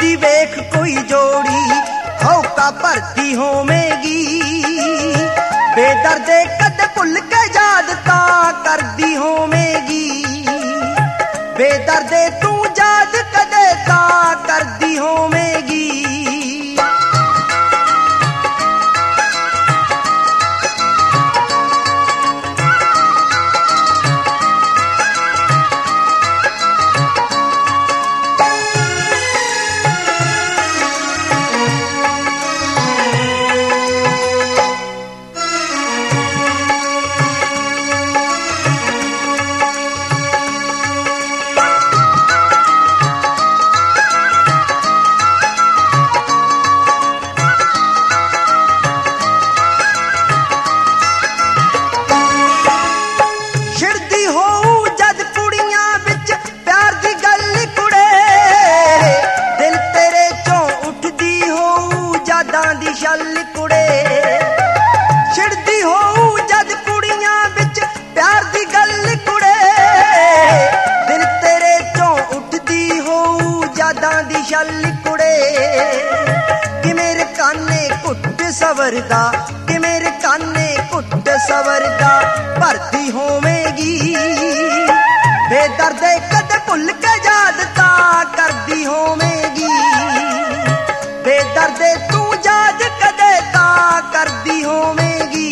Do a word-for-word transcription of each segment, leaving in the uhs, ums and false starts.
दी वेख कोई जोड़ी हौका भरती होवेगी। बेदर्दे कदे भुल के याद तां करदी होवेगी। बेदर्दे तू याद कदे तां करदी होवेगी। छल कुड़े छिड़दी होऊ जद कुड़ियां बिच प्यार दी गल कुड़े। दिल तेरे चों उठदी होऊ यादां दी छल कुड़े। कि मेरे काने घुट सवरदा कि मेरे काने घुट सवरदा भरती होवेगी। बेदर्दे कदे भुल के याद तां करदी होवेगी। बेदर्दे तू याद कदे तां करदी होवेगी।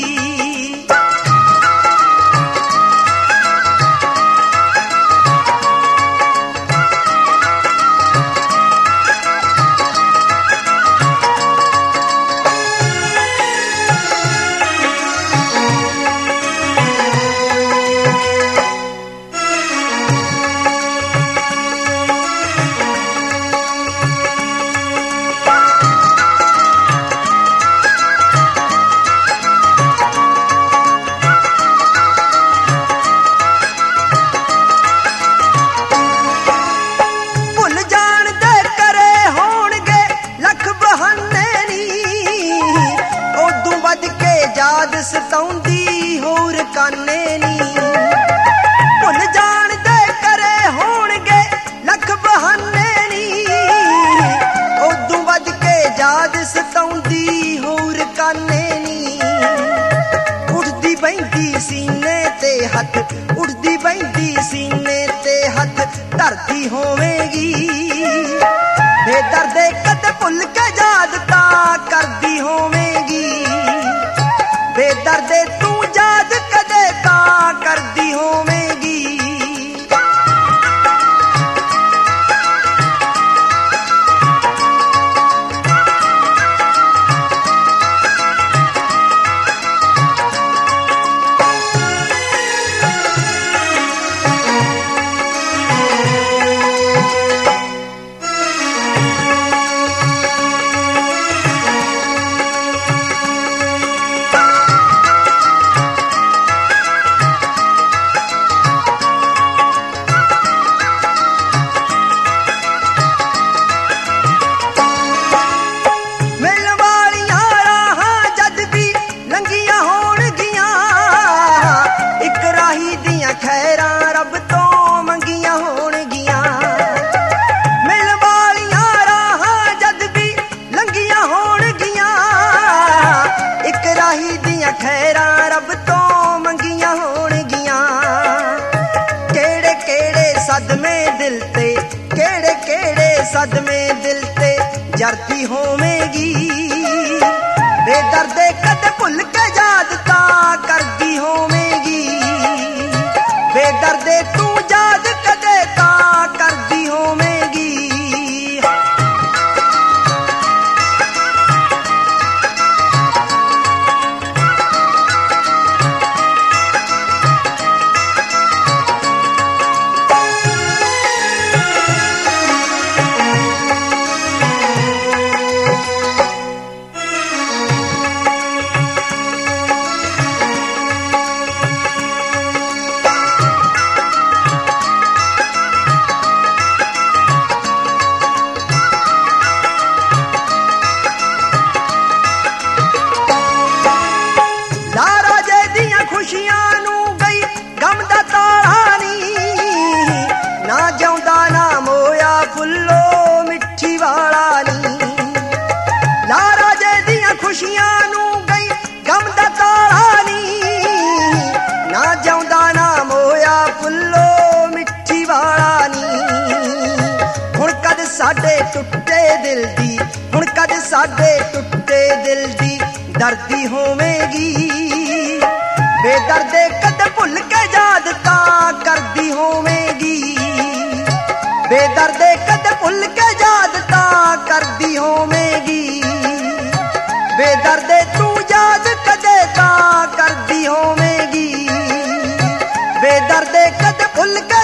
ਬੇਦਰਦੇ ਕਦੇ ਭੁੱਲ ਕੇ ਯਾਦ ਤਾਂ ਕਰਦੀ ਹੋਵੇਂਗੀ, ਬੇਦਰਦੇ ਤੂੰ ਯਾਦ ਕਦੇ ਤਾਂ ਕਰਦੀ ਹੋਵੇਂਗੀ, ਬੇਦਰਦੇ ਕਦੇ ਭੁੱਲ ਕੇ